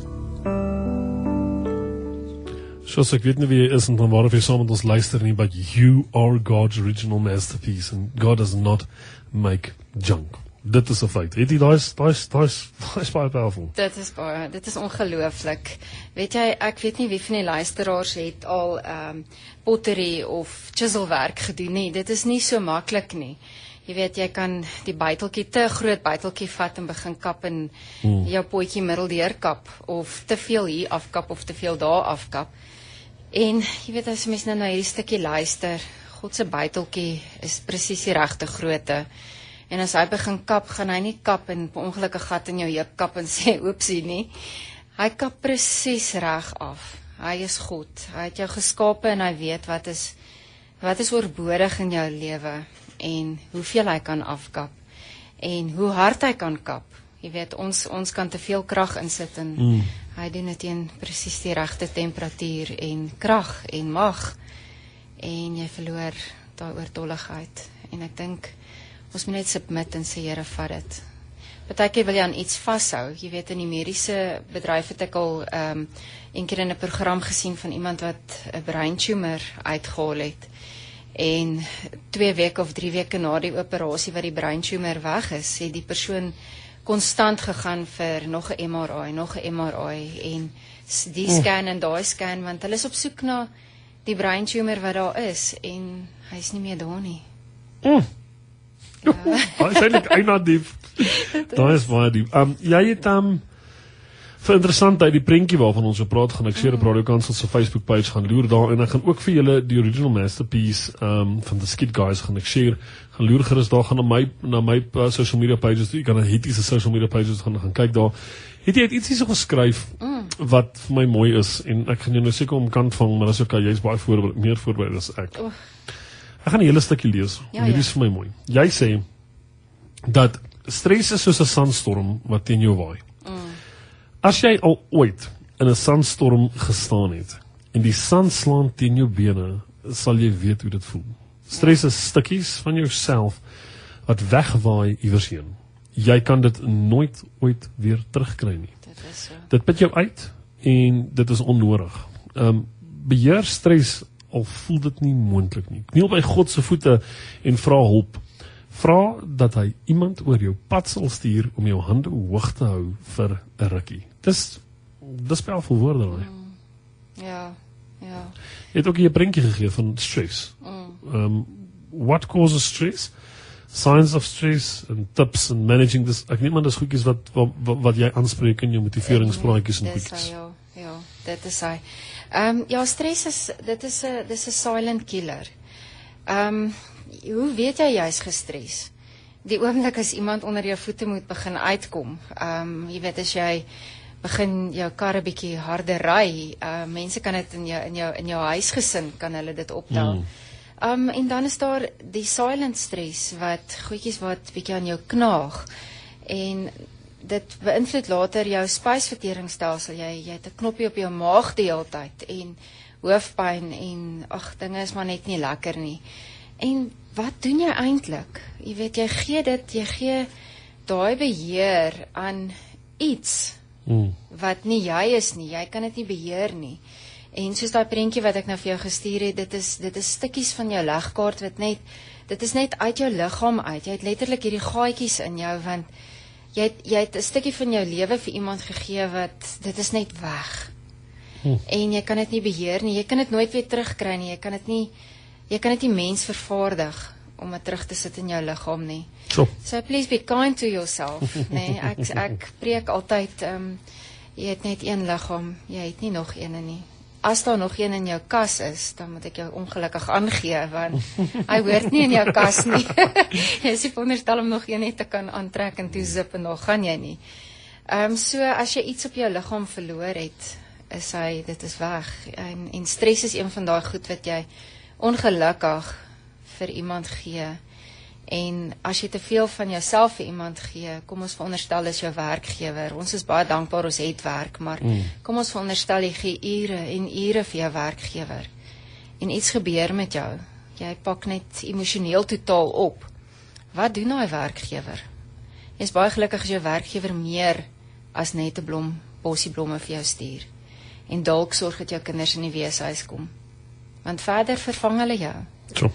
Soos ek weet nie wie jy is en dan waar of jy saam met ons luister nie, but you are God's original masterpiece and God does not make junk. Dit is 'n feit. Het jy daai baie powerful. Dit is ongelooflik. Weet jy, ek weet nie wie van die luisteraars het al pottery of chiselwerk gedoen nie. Dit is nie so maklik nie. Jy weet, jy kan die buiteltjie, te groot buiteltjie vat en begin kap en jou potjie middeldeur kap, of te veel hier afkap of te veel daar afkap. En jy weet, as mens nou na hierdie stukkie luister, God se buiteltjie is presies die regte grootte. En as hy begin kap, gaan hy nie kap en per ongeluk 'n gat in jou heup kap en sê oepsie nie. Hy kap presies reg af. Hy is God. Hy het jou geskape en hy weet wat is oorbodig in jou lewe en hoeveel hy kan afkap en hoe hard hy kan kap. Jy weet, ons kan te veel krag insit en hy doen dit teen presies die regte temperatuur en krag en mag en jy verloor daai oortolligheid. En ek dink ons moet net submit en sê Here, vat dit. Partykeer wil jy aan iets vashou. Jy weet, in die mediese bedryf het ek al een keer in 'n program gesien van iemand wat 'n breintumor uitgehaal het. En 2 weke of 3 weke na die operasie wat die breintumor weg is, het die persoon konstant gegaan vir nog 'n MRI en die scan en daai scan, want hulle is op soek na die breintumor wat daar is en hy is nie meer daar nie. Daai is eintlik eina diep. Daai is baie diep. Jy het vir interessantheid die prentjie waarvan ons so praat, gaan ek seker op Radio Kansel se Facebook page gaan loer daar en ek gaan ook vir julle die original masterpiece van the Skit Guys gaan ek share. Gaan loer gerus daar, gaan na my social media pages toe. Jy kan na Hitty se social media pages gaan kyk daar. Hitty het ietsie so geskryf wat vir my mooi is en ek gaan jou nou seker omkant vang, maar dis okay, jy's baie meer voorberei as ek. Ek gaan 'n hele stukkie lees. Hierdie is vir my mooi. Jy sê dat stres is soos 'n sandstorm wat teen jou waai. As jy al ooit in 'n sandstorm gestaan het en die sand slaan teen jou bene, sal jy weet hoe dit voel. Stres is stukkies van jouself wat wegwaai iewers heen. Jy kan dit nooit ooit weer terugkry nie. Dit put jou uit en dit is onnodig. Beheer stres al voel dit nie moontlik nie. Kniel by God se voete en vra hulp. Vra dat hy iemand oor jou pad sal stuur om jou hande hoog te hou vir 'n rukkie. Dis powerful woorde daai. Ja. Jy het ook hier 'n prentjie gegee van stress. What causes stress? Signs of stress and tips and managing this. Ek neem aan dis goedjies wat jy aanspreek in jou motiveringspraatjies en goedjies. Ja, dit is hy. Stress is 'n silent killer. Hoe weet jy jy's gestres? Die oomblik as iemand onder jou voete moet begin uitkom. Jy weet, as jy begin jou kar 'n bietjie harder ry, mense kan dit in jou huisgesin kan hulle dit optel. En dan is daar die silent stress goedjies wat bietjie aan jou knaag en dit beïnvloed later jou spysverteringsstelsel. Jy het 'n knoppie op jou maag die hele tyd en hoofpyn en dinge is maar net nie lekker nie. En wat doen jy eintlik? Jy weet, jy gee daai beheer aan iets wat nie jy is nie. Jy kan dit nie beheer nie. En soos daai prentjie wat ek nou vir jou gestuur het, dit is stukkies van jou legkaart dit is net uit jou liggaam uit. Jy het letterlik hierdie gaatjies in jou want jy het 'n stukkie van jou lewe vir iemand gegee wat dit is net weg. En jy kan dit nie beheer nie. Jy kan dit nooit weer terugkry nie. Jy kan dit nie mens vervaardig om dit terug te sit in jou liggaam nie. So please be kind to yourself, nee. Ek preek altyd jy het net een liggaam, jy het nie nog een nie. As daar nog een in jou kas is, dan moet ek jou ongelukkig aangee want hy hoort nie in jou kas nie. Jy is nie veronderstel om nog een net te kan aantrek en toe zip en dan gaan jy nie. So as jy iets op jou liggaam verloor het, dit is weg. En stres is een van daai goed wat jy ongelukkig vir iemand gee. En as jy te veel van jouself vir iemand gee, kom ons veronderstel is jou werkgewer. Ons is baie dankbaar ons het werk, maar kom ons veronderstel jy gee ure en ure vir jou werkgewer. En iets gebeur met jou. Jy pak net emosioneel totaal op. Wat doen daai werkgewer? Jy's baie gelukkig as jou werkgewer meer as net 'n bosie blomme vir jou stuur. En dalk sorg dat jou kinders in die weeshuis kom. Want verder vervang hulle jou. So.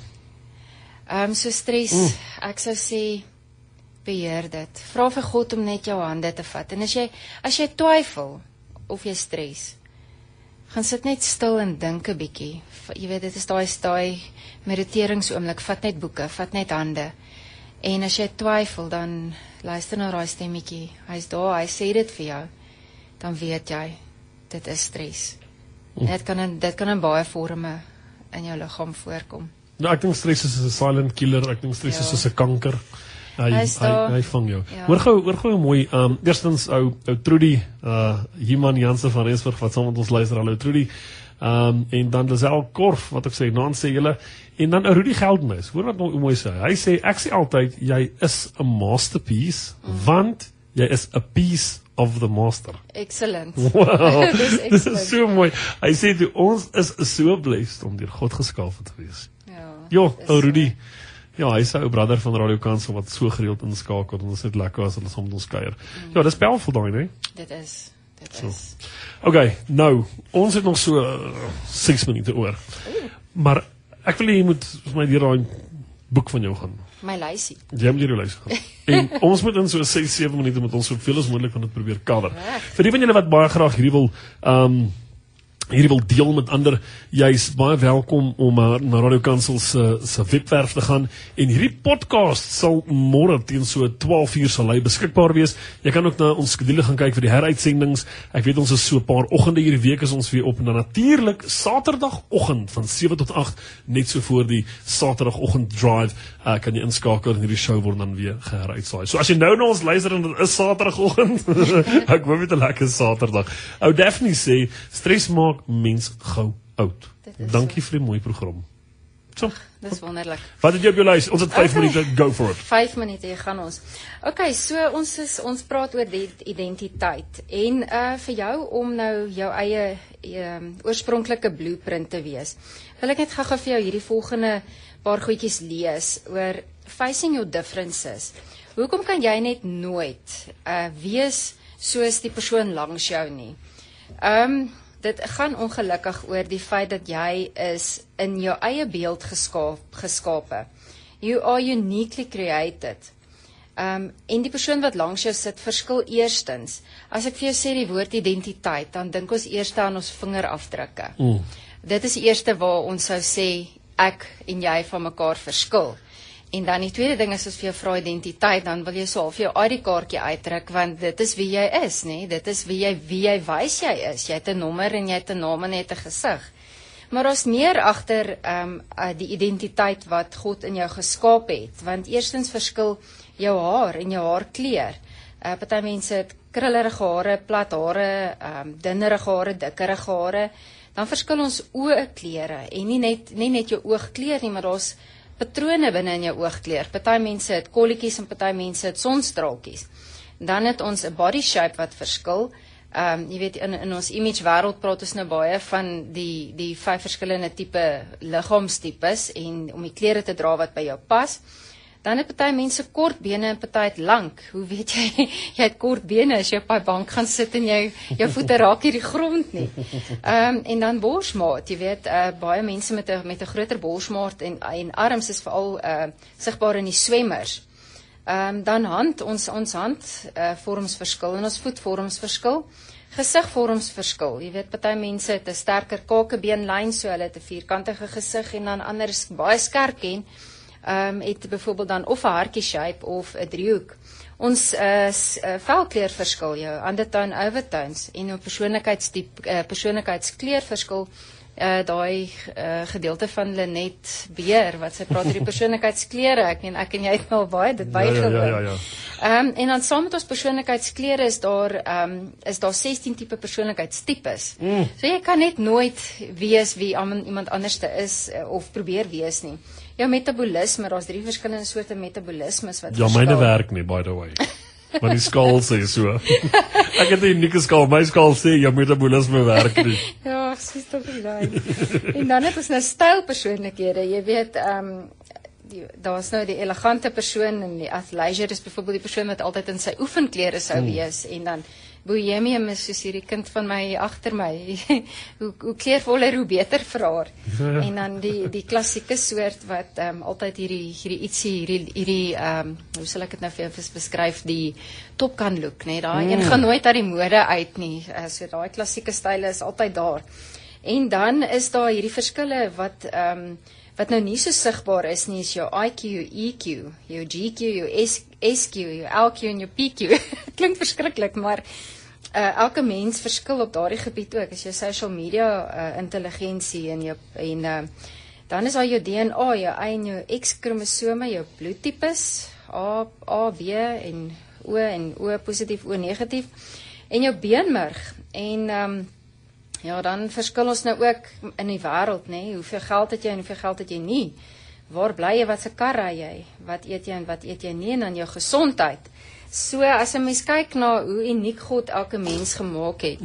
So stres, ek sou sê, beheer dit. Vra vir God om net jou hande te vat. En as jy twyfel of jy stres, gaan sit net stil en dink 'n bietjie. Jy weet, dit is daai mediteringsoomlik, vat net boeke, vat net hande. En as jy twyfel, dan luister na daai stemmetjie. Hy's daar, hy sê dit vir jou. Dan weet jy, dit is stres. En dit kan in baie forme in jou liggaam voorkom. Nou, ek dink stres is 'n silent killer, ek dink stres is soos 'n kanker. Hy vang jou. Ja. Hoor gou mooi, eerstens ou Trudy, Human Jansen van Rensburg, wat saam met ons luister, hallo Trudy, en dan Lisel Korf, wat ek sê, Naan sê julle, en dan Rudy Geldenhuis, hoor wat mooi sê, hy sê, ek sê altyd, jy is 'n masterpiece, want jy is 'n piece of the master. Excellent. Wow, Dis dit is so mooi. Hy sê, toe, ons is so blessed om deur God geskape te wees. Ja, ou Rudy, ja, hy is 'n ou brother van Radio Kansel wat so gereeld inskakel, en dit is net lekker as hulle saam met ons kuier. Ja, dis powerful daai, né? Dit is. Okay, nou, ons het nog so 6 minute oor. Maar ek wil jy moet vir my deur daai boek van jou gaan. My lysie. Jy moet hierdie lys gaan. En ons moet in so 6-7 minute met ons soveel as moontlik van dit probeer cover. Vir die van julle wat baie graag hierdie wil deel met ander, jy is baie welkom om na Radio Kansel se webwerf te gaan, en hierdie podcast sal môre teen so 12:00 sal hy beskikbaar wees. Jy kan ook na ons skedule gaan kyk vir die heruitsendings. Ek weet ons is so 'n paar oggende hierdie week is ons weer op, en dan natuurlik Saterdagoggend van 7 tot 8, net so voor die Saterdagoggend drive, kan jy inskakel, en hierdie show word dan weer geheruitsaai. So as jy nou na ons luister en dit is Saterdagoggend, ek hoop dit 'n lekker Saterdag. Ou Daphne sê, stres maak mens gou oud. Dankie vir die mooi program. So, dis wonderlik. Wat het jy op jou lys? Ons het 5 minute, go for it. 5 minute, hier gaan ons. Okay, so ons praat oor die identiteit. En vir jou om nou jou eie oorspronklike blueprint te wees, wil ek net gou vir jou hierdie volgende paar goedjies lees oor facing your differences. Hoekom kan jy net nooit wees soos die persoon langs jou nie? Dit gaan ongelukkig oor die feit dat jy is in jou eie beeld geskape. You are uniquely created. En die persoon wat langs jou sit verskil eerstens. As ek vir jou sê die woord identiteit, dan dink ons eers aan ons vingerafdrukke. Dit is die eerste waar ons sou sê ek en jy van mekaar verskil. En dan die tweede ding is as vir jou vra identiteit, dan wil jy so half jou ID-kaartjie uitdruk, want dit is wie jy is, nee? Dit is wie jy wys jy is. Jy het 'n nommer en jy het 'n naam en jy het 'n gesig. Maar daar's meer agter die identiteit wat God in jou geskaap het, want eerstens verskil jou haar en jou haarkleur. Party mense het krullerige hare, plat hare, dunnerige hare, dikkerige hare. Dan verskil ons oogkleure en nie net jou oogkleur nie, maar daar's patrone binne in jou oogkleur. Party mense het kolletjies en party mense het sonstraaltjies. Dan het ons 'n body shape wat verskil. Jy weet, in ons image wêreld praat ons nou baie van die 5 verskillende tipe liggaamstipes en om die klere te dra wat by jou pas. Dan het party mense kort bene en party het lank. Hoe weet jy het kort bene as jy op 'n bank gaan sit en jou voete raak hier die grond nie. En dan borsmaat, jy weet, baie mense met 'n groter borsmaat en arms is veral sigbaar in die swemmers. Dan hand, ons hand vorms verskil en ons voetvorms verskil. Gesigvorms verskil. Jy weet, party mense het 'n sterker kakebeenlyn, so hulle het 'n vierkantige gesig, en dan ander is baie skerp en het byvoorbeeld dan of 'n hartjie shape of 'n driehoek. Ons velkleur verskil, jou undertone, overtones, en jou persoonlikheidskleur verskil. Daai gedeelte van Lenet Beer wat sy praat oor die persoonlikheidskleure. Ek en jy het nou baie dit bygewoon. Ja. En dan saam met ons persoonlikheidskleure is daar 16 tipe persoonlikheidstipes. So jy kan net nooit wees wie iemand anderste is of probeer wees nie. Jou metabolisme, daar's 3 verskillende soorte metabolismes wat Ja, myne werk nie, by the way. Maar die skaal sê so. Ek het 'n unieke skaal, my skaal sê jou metabolisme werk nie. Ja, sies tog nie daai. En dan het ons nou stylpersoonlikhede, jy weet, daar's nou die elegante persoon en die athleisure is byvoorbeeld die persoon wat altyd in sy oefenklere sou wees en dan Bohemium is soos hierdie kind van my agter my. hoe kleurvoller, hoe beter vir haar. En dan die klassieke soort wat altyd hierdie ietsie, hoe sal ek dit nou vir jou beskryf, die Top Gun look, nee, daai een gaan nooit uit die mode uit nie. So daai klassieke style is altyd daar. En dan is daar hierdie verskille wat nou nie so sigbaar is nie, is jou IQ, jou EQ, jou GQ, jou SQ, jou LQ en jou PQ. Klink verskriklik, maar elke mens verskil op daardie gebied ook. Is jou social media intelligensie en dan is daar jou DNA, jou Y en jou X-kromosome, jou bloedtipes, A, B en O positief, O negatief, en jou beenmerg. En ja, dan verskil ons nou ook in die wêreld, nê? Hoeveel geld het jy en hoeveel geld het jy nie? Waar bly jy, wat se kar ry jy? Wat eet jy en wat eet jy nie? En dan jou gesondheid. So, as 'n mens kyk na hoe uniek God elke mens gemaak het,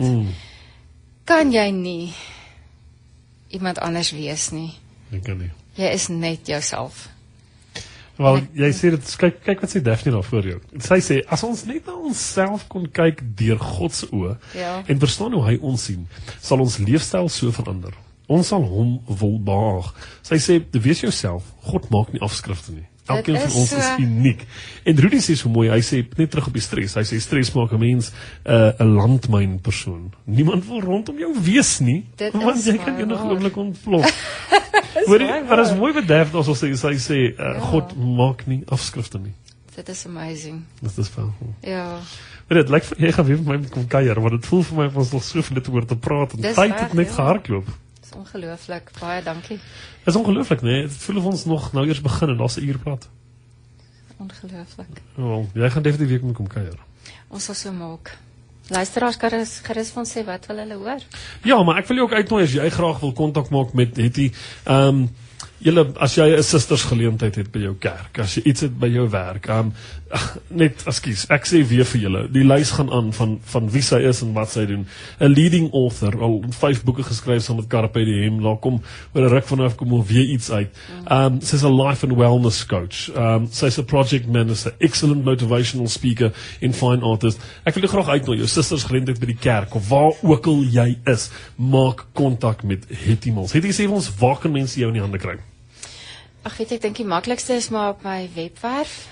kan jy nie iemand anders wees nie. Jy kan nie. Jy is net jouself. Wel, jy sê dit, kyk wat sê Daphne daar voor jou. Sy sê, as ons net na onsself kon kyk deur God se oë en verstaan hoe hy ons sien, sal ons leefstyl so verander. Ons sal hom wil behaag. Sy sê, wees jouself, God maak nie afskrifte nie. Elkeen van ons is uniek. En Rudy sê so mooi, hy sê, net terug op die stres, hy sê, stres maak 'n mens 'n landmyn persoon. Niemand wil rondom jou wees nie, want jy kan enige oomblik ontplof. Maar dat is mooi wat Daphne ons sê, sy sê, God maak nie afskrifte nie. Dit is amazing. Dit is powerful. Ja. Maar dit lyk vir jy gaan weer met my kom kuier, want dit voel vir my of ons nog so veel oor te praat en tyd het net gehardloop. Dis ongelooflik. Baie dankie. Dit is ongelooflik, nee. Dit voel of ons nog nou eers begin en daar's 'n uur praat. Ongelooflik. Wel, jy gaan definitief weer met kom kuier. Ons sal so maak. Luisteraars gerus van sê wat wil hulle hoor? Ja, maar ek wil jou ook uitnooi as jy graag wil kontak maak met Hetty. Julle, as jy 'n sistersgeleentheid het by jou kerk, as jy iets het by jou werk, net, ekskuus, ek sê weer vir julle, die lys gaan aan van wie sy is en wat sy doen. 'n leading author, al 5 boeke geskryf saam met Carpe Diem, daar kom oor 'n ruk vanaf kom of weer iets uit. Sy's 'n life and wellness coach. Sy's 'n project manager, excellent motivational speaker en fine artist. Ek wil jou graag uitnooi, jou sistersgeleentheid by die kerk, of waar ook al jy is, maak kontak met Hetty Mills. Hetty, sê vir ons, waar kan mense jou in die hande kry? Ag weet ek dink die maklikste is maar op my webwerf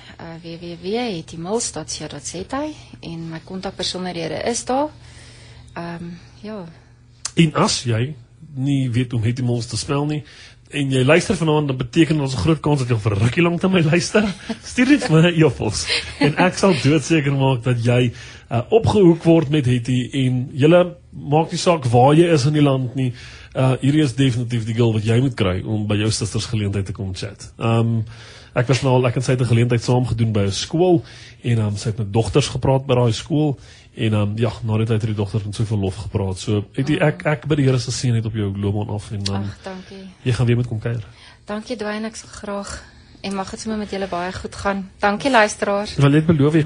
www.hettymills.co.za en my kontakpersonelede is daar. Ja. En as jy nie weet hoe Hetty Mills te spel nie en jy luister vanaand, dan beteken ons 'n groot kans dat jy vir rukkie lank na my luister. Stuur dit vir my e-pos en ek sal doodseker maak dat jy opgehoek word met Hetty en julle maak nie saak waar jy is in die land nie. Hierdie is definitief die girl wat jy moet kry om by jou susters geleentheid te kom chat. Ek was nou al, ek en sy het 'n geleentheid saam gedoen by 'n skool en sy het met dogters gepraat by daai skool en ja, na dit het die dogters met soveel lof gepraat. So ek by die Here se seën het op jou loopbaan af en dan dankie. Jy gaan weer met kom kuier. Dankie Dwayne, ek sal graag en mag dit sommer met julle baie goed gaan. Dankie luisteraars. Ek wil net beloof